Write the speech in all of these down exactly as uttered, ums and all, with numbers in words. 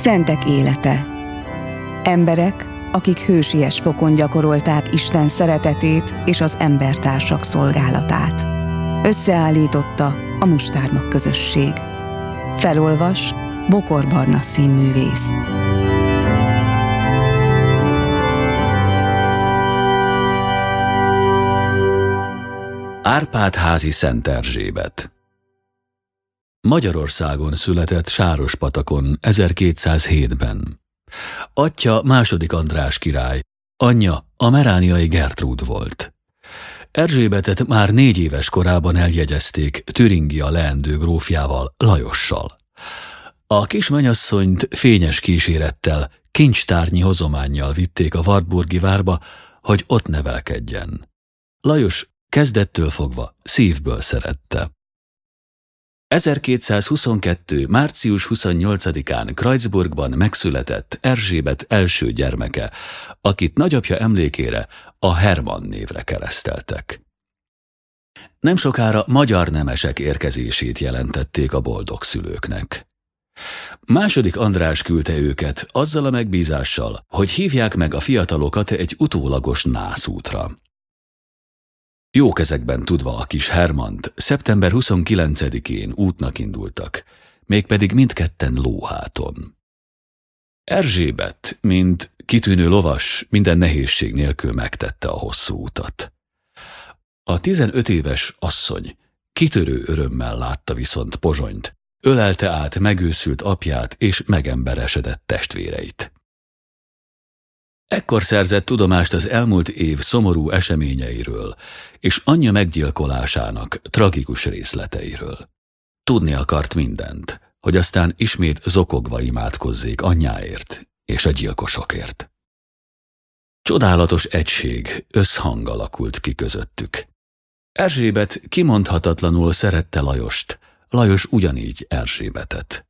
Szentek élete. Emberek, akik hősies fokon gyakorolták Isten szeretetét és az embertársak szolgálatát. Összeállította a Mustármag közösség. Felolvas Bokor Barna színművész. Árpád-házi Szent Erzsébet. Magyarországon született Sárospatakon ezerkétszázhétben. Atyja második András király, anyja a merániai Gertrúd volt. Erzsébetet már négy éves korában eljegyezték Türingia leendő grófjával, Lajossal. A kis mennyasszonyt fényes kísérettel, kincstárnyi hozománnyal vitték a wartburgi várba, hogy ott nevelkedjen. Lajos kezdettől fogva szívből szerette. ezerkétszázhuszonkettő. március huszonnyolcadikán Kreuzburgban megszületett Erzsébet első gyermeke, akit nagyapja emlékére a Hermann névre kereszteltek. Nem sokára magyar nemesek érkezését jelentették a boldog szülőknek. Második András küldte őket azzal a megbízással, hogy hívják meg a fiatalokat egy utólagos nászútra. Jó kezekben tudva a kis Hermannt, szeptember huszonkilencedikén útnak indultak, mégpedig mindketten lóháton. Erzsébet, mint kitűnő lovas, minden nehézség nélkül megtette a hosszú utat. A tizenöt éves asszony kitörő örömmel látta viszont Pozsonyt, ölelte át megőszült apját és megemberesedett testvéreit. Ekkor szerzett tudomást az elmúlt év szomorú eseményeiről és anyja meggyilkolásának tragikus részleteiről. Tudni akart mindent, hogy aztán ismét zokogva imádkozzék anyjáért és a gyilkosokért. Csodálatos egység, összhang alakult ki közöttük. Erzsébet kimondhatatlanul szerette Lajost, Lajos ugyanígy Erzsébetet.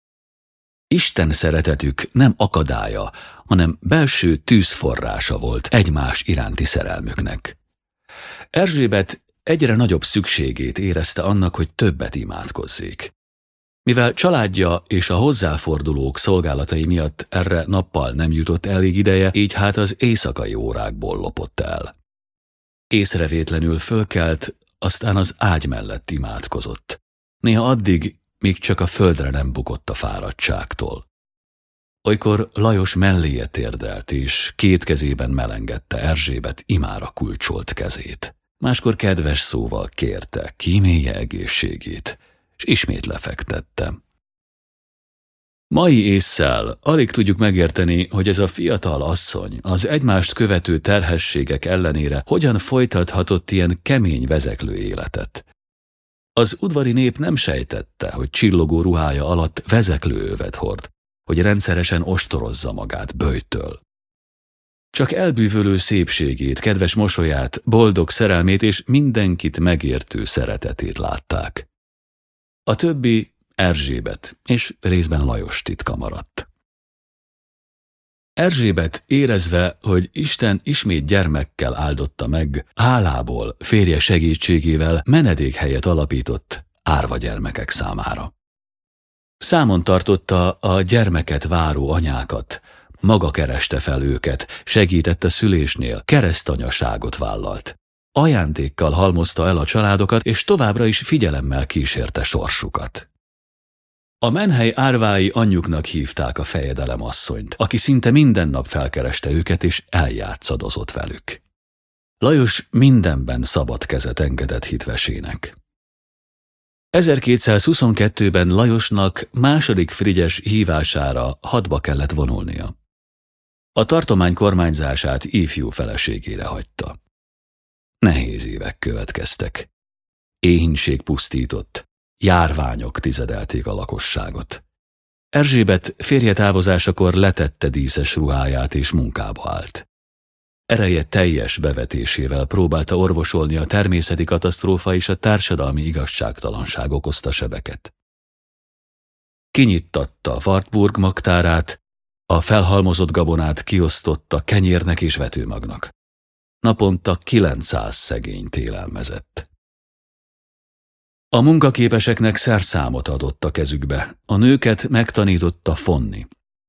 Isten szeretetük nem akadálya, hanem belső tűzforrása volt egymás iránti szerelmüknek. Erzsébet egyre nagyobb szükségét érezte annak, hogy többet imádkozzék. Mivel családja és a hozzáfordulók szolgálatai miatt erre nappal nem jutott elég ideje, így hát az éjszakai órákból lopott el. Észrevétlenül fölkelt, aztán az ágy mellett imádkozott. Néha addig, míg csak a földre nem bukott a fáradtságtól. Olykor Lajos melléje térdelt, és két kezében melengedte Erzsébet imára kulcsolt kezét. Máskor kedves szóval kérte, kímélje egészségét, és ismét lefektette. Mai ésszel alig tudjuk megérteni, hogy ez a fiatal asszony az egymást követő terhességek ellenére hogyan folytathatott ilyen kemény vezeklő életet. Az udvari nép nem sejtette, hogy csillogó ruhája alatt vezeklőövet hord, hogy rendszeresen ostorozza magát böjtől. Csak elbűvölő szépségét, kedves mosolyát, boldog szerelmét és mindenkit megértő szeretetét látták. A többi Erzsébet és részben Lajos titka maradt. Erzsébet érezve, hogy Isten ismét gyermekkel áldotta meg, hálából férje segítségével menedékhelyet alapított árva gyermekek számára. Számon tartotta a gyermeket váró anyákat, maga kereste fel őket, segített a szülésnél, keresztanyaságot vállalt. Ajándékkal halmozta el a családokat, és továbbra is figyelemmel kísérte sorsukat. A menhely árvái anyjuknak hívták a fejedelem asszonyt, aki szinte minden nap felkereste őket és eljátszadozott velük. Lajos mindenben szabad kezet engedett hitvesének. ezerkétszázhuszonkettőben Lajosnak második Frigyes hívására hadba kellett vonulnia. A tartomány kormányzását ifjú feleségére hagyta. Nehéz évek következtek. Éhínség pusztított, járványok tizedelték a lakosságot. Erzsébet férje távozásakor letette díszes ruháját és munkába állt. Ereje teljes bevetésével próbálta orvosolni a természeti katasztrófa és a társadalmi igazságtalanság okozta sebeket. Kinyittatta Wartburg magtárát, a felhalmozott gabonát kiosztotta kenyérnek és vetőmagnak. Naponta kilencszáz szegényt élelmezett. A munkaképeseknek szerszámot adott a kezükbe, a nőket megtanította fonni.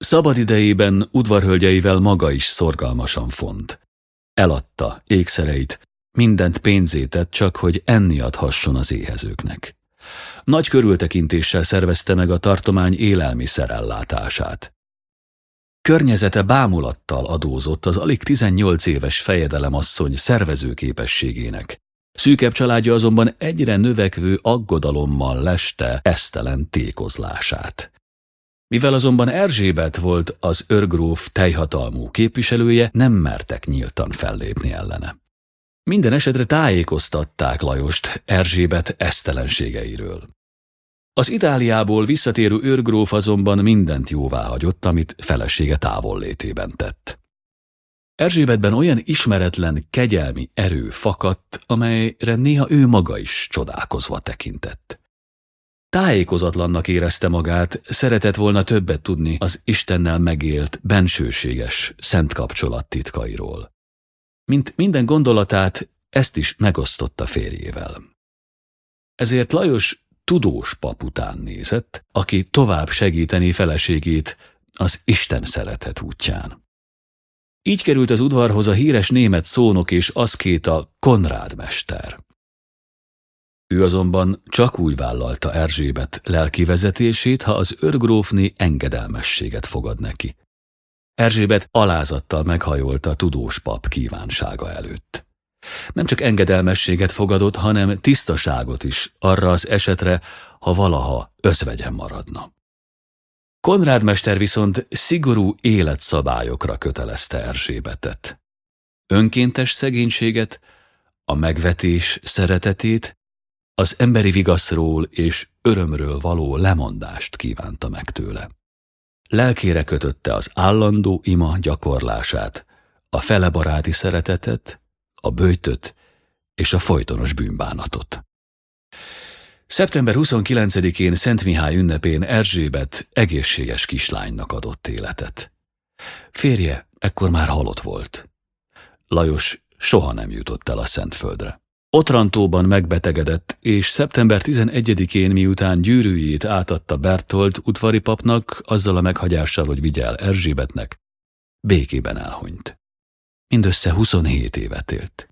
Szabadidejében udvarhölgyeivel maga is szorgalmasan font. Eladta ékszereit, mindent pénzé tett, csak hogy enni adhasson az éhezőknek. Nagy körültekintéssel szervezte meg a tartomány élelmiszerellátását. Környezete bámulattal adózott az alig tizennyolc éves fejedelemasszony szervezőképességének. Szűkebb családja azonban egyre növekvő aggodalommal leste esztelen tékozlását. Mivel azonban Erzsébet volt az őrgróf teljhatalmú képviselője, nem mertek nyíltan fellépni ellene. Minden esetre tájékoztatták Lajost Erzsébet esztelenségeiről. Az Itáliából visszatérő őrgróf azonban mindent jóváhagyott, amit felesége távollétében tett. Erzsébetben olyan ismeretlen kegyelmi erő fakadt, amelyre néha ő maga is csodálkozva tekintett. Tájékozatlannak érezte magát, szeretett volna többet tudni az Istennel megélt, bensőséges, szent kapcsolat titkairól. Mint minden gondolatát, ezt is megosztotta férjével. Ezért Lajos tudós pap után nézett, aki tovább segíteni feleségét az Isten szeretet útján. Így került az udvarhoz a híres német szónok és aszkéta Konrád mester. Ő azonban csak úgy vállalta Erzsébet lelki vezetését, ha az őrgrófné engedelmességet fogad neki. Erzsébet alázattal meghajolta a tudós pap kívánsága előtt. Nem csak engedelmességet fogadott, hanem tisztaságot is arra az esetre, ha valaha özvegyen maradna. Konrád mester viszont szigorú életszabályokra kötelezte Erzsébetet. Önkéntes szegénységet, a megvetés szeretetét, az emberi vigaszról és örömről való lemondást kívánta meg tőle. Lelkére kötötte az állandó ima gyakorlását, a felebaráti szeretetet, a böjtöt és a folytonos bűnbánatot. szeptember huszonkilencedikén Szent Mihály ünnepén Erzsébet egészséges kislánynak adott életet. Férje ekkor már halott volt. Lajos soha nem jutott el a Szentföldre. Otrantóban megbetegedett, és szeptember tizenegyedikén, miután gyűrűjét átadta Bertold udvari papnak, azzal a meghagyással, hogy vigye el Erzsébetnek, békében elhunyt. Mindössze huszonhét évet élt.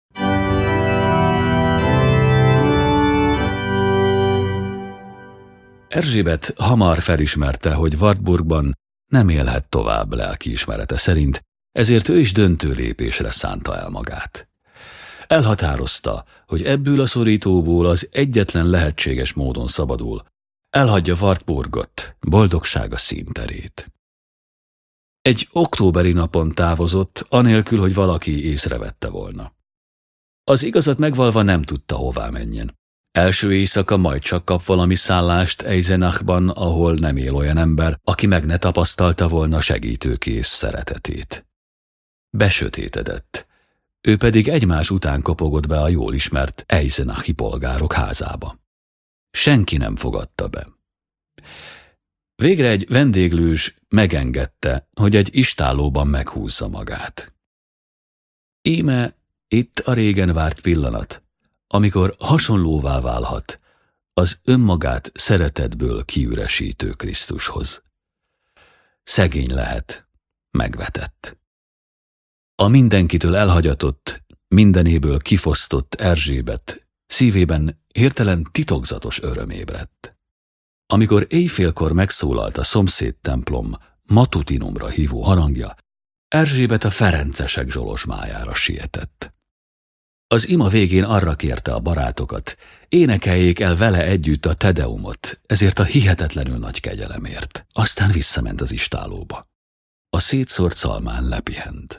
Erzsébet hamar felismerte, hogy Wartburgban nem élhet tovább lelkiismerete szerint, ezért ő is döntő lépésre szánta el magát. Elhatározta, hogy ebből a szorítóból az egyetlen lehetséges módon szabadul, elhagyja Wartburgot, boldogsága színterét. Egy októberi napon távozott, anélkül, hogy valaki észrevette volna. Az igazat megvalva nem tudta, hová menjen. Első éjszaka majd csak kap valami szállást Eisenachban, ahol nem él olyan ember, aki meg ne tapasztalta volna segítőkész szeretetét. Besötétedett. Ő pedig egymás után kopogott be a jól ismert eisenachi polgárok házába. Senki nem fogadta be. Végre egy vendéglős megengedte, hogy egy istállóban meghúzza magát. Íme itt a régen várt pillanat, amikor hasonlóvá válhat az önmagát szeretetből kiüresítő Krisztushoz. Szegény lehet, megvetett. A mindenkitől elhagyatott, mindenéből kifosztott Erzsébet szívében hirtelen titokzatos öröm ébredt. Amikor éjfélkor megszólalt a szomszéd templom matutinumra hívó harangja, Erzsébet a ferencesek zsolozsmájára sietett. Az ima végén arra kérte a barátokat, énekeljék el vele együtt a Tedeumot, ezért a hihetetlenül nagy kegyelemért. Aztán visszament az istállóba. A szétszórt szalmán lepihent.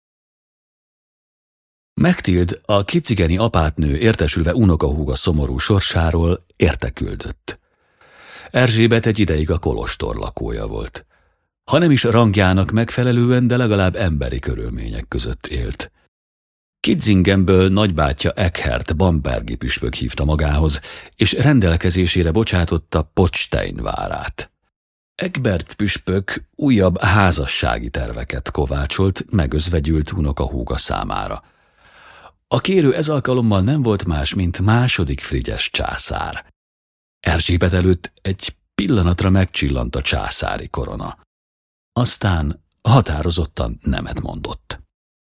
Megtild, a kicigeni apátnő értesülve unokahúga szomorú sorsáról érteküldött. Erzsébet egy ideig a kolostor lakója volt. Ha nem is rangjának megfelelően, de legalább emberi körülmények között élt. Kitzingenből nagybátyja Eckhert bambergi püspök hívta magához, és rendelkezésére bocsátotta Pottstein várát. Egbert püspök újabb házassági terveket kovácsolt megözvegyült unokahúga számára. A kérő ez alkalommal nem volt más, mint második Frigyes császár. Erzsébet előtt egy pillanatra megcsillant a császári korona. aztán határozottan nemet mondott.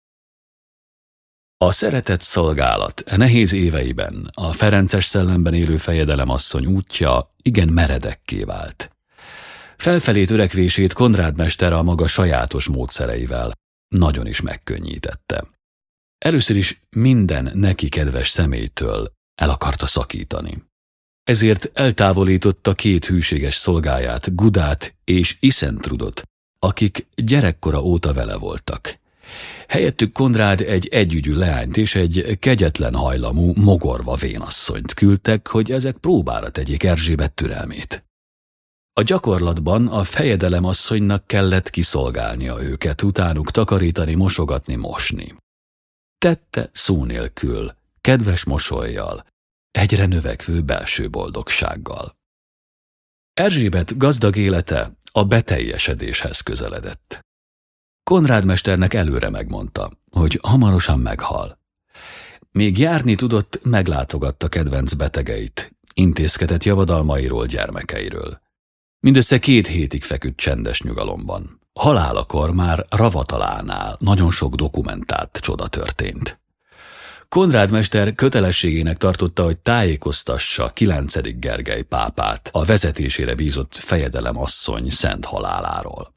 A szeretett szolgálat nehéz éveiben a ferences szellemben élő fejedelemasszony útja igen meredekké vált. Felfelé törekvését Konrád mester a maga sajátos módszereivel nagyon is megkönnyítette. Először is minden neki kedves személytől el akarta szakítani. Ezért eltávolította két hűséges szolgáját, Gudát és Isentrudot, akik gyerekkora óta vele voltak. Helyettük Konrád egy együgyű leányt és egy kegyetlen hajlamú, mogorva vénasszonyt küldtek, hogy ezek próbára tegyék Erzsébet türelmét. A gyakorlatban a fejedelemasszonynak kellett kiszolgálnia őket, utánuk takarítani, mosogatni, mosni. Tette szó nélkül, kedves mosollyal, egyre növekvő belső boldogsággal. Erzsébet gazdag élete a beteljesedéshez közeledett. Konrád mesternek előre megmondta, hogy hamarosan meghal. Még járni tudott, meglátogatta kedvenc betegeit, intézkedett javadalmairól, gyermekeiről. Mindössze két hétig feküdt csendes nyugalomban. Halálakor már Ravatalánál nagyon sok dokumentált csoda történt. Konrád mester kötelességének tartotta, hogy tájékoztassa kilencedik Gergely pápát a vezetésére bízott fejedelemasszony szent haláláról.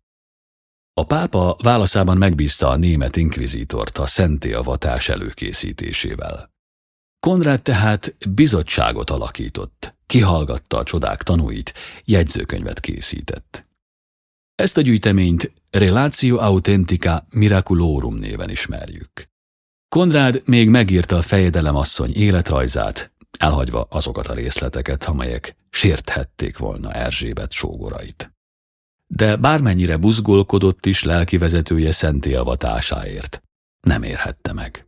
A pápa válaszában megbízta a német inkvizítort a szentélyavatás előkészítésével. Konrád tehát bizottságot alakított, kihallgatta a csodák tanúit, jegyzőkönyvet készített. Ezt a gyűjteményt Relatio Authentica Miraculorum néven ismerjük. Konrád még megírta a fejedelemasszony életrajzát, elhagyva azokat a részleteket, amelyek sérthették volna Erzsébet sógorait. De bármennyire buzgolkodott is lelkivezetője szentélyavatásáért, nem érhette meg.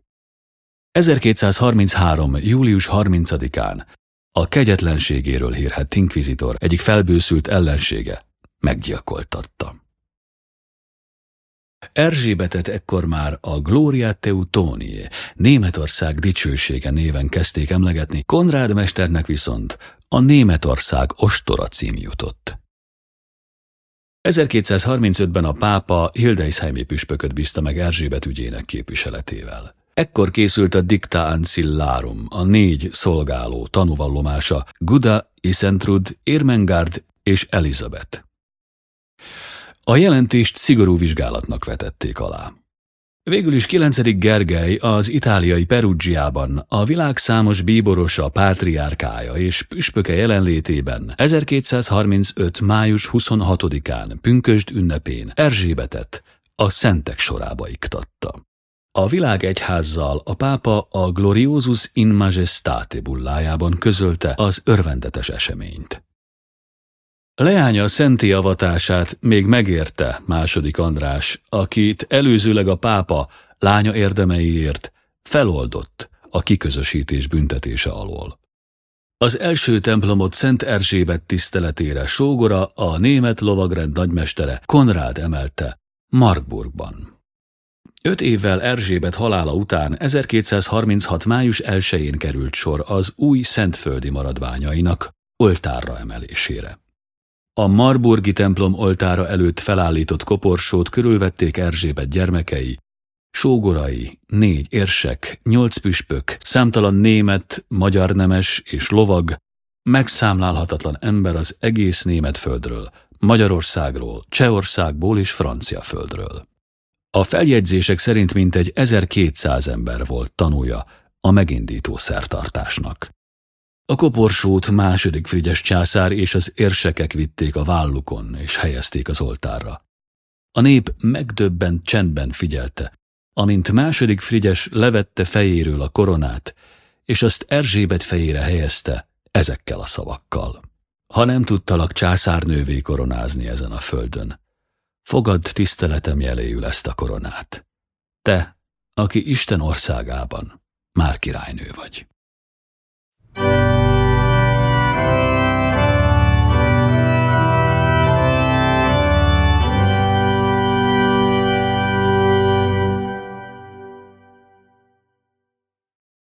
ezerkétszázharminchárom. július harmincadikán a kegyetlenségéről hírhedt inkvizitor egyik felbőszült ellensége meggyilkoltatta. Erzsébetet ekkor már a Gloria Teutoniae, Németország dicsősége néven kezdték emlegetni, Konrád mesternek viszont a Németország ostora cím jutott. ezerkétszázharmincötben a pápa Hildesheimi püspököt bízta meg Erzsébet ügyének képviseletével. Ekkor készült a Dicta Ancillarum, a négy szolgáló tanúvallomása, Guda, Isentrud, Irmengard és Elizabeth. A jelentést szigorú vizsgálatnak vetették alá. Végül is kilencedik Gergely az itáliai Perugiában a világ számos bíborosa, pátriárkája és püspöke jelenlétében ezerkétszázharmincöt. május huszonhatodikán pünkösd ünnepén Erzsébetet a szentek sorába iktatta. A világegyházzal a pápa a Gloriosus in Majestate bullájában közölte az örvendetes eseményt. Leánya a szentélyavatását még megérte második András, akit előzőleg a pápa lánya érdemeiért feloldott a kiközösítés büntetése alól. Az első templomot Szent Erzsébet tiszteletére sógora, a német lovagrend nagymestere Konrád emelte Marburgban. Öt évvel Erzsébet halála után ezerkétszázharminchat. május elsején került sor az új szentföldi maradványainak oltárra emelésére. A marburgi templom oltára előtt felállított koporsót körülvették Erzsébet gyermekei, sógorai, négy érsek, nyolc püspök, számtalan német, magyar nemes és lovag, megszámlálhatatlan ember az egész német földről, Magyarországról, Csehországból és Franciaföldről. A feljegyzések szerint mintegy ezerkétszáz ember volt tanúja a megindító szertartásnak. A koporsót második Frigyes császár és az érsekek vitték a vállukon és helyezték az oltárra. A nép megdöbbent csendben figyelte, amint második Frigyes levette fejéről a koronát, és azt Erzsébet fejére helyezte ezekkel a szavakkal. Ha nem tudtalak császárnővé koronázni ezen a földön, fogadd tiszteletem jeléül ezt a koronát. Te, aki Isten országában már királynő vagy.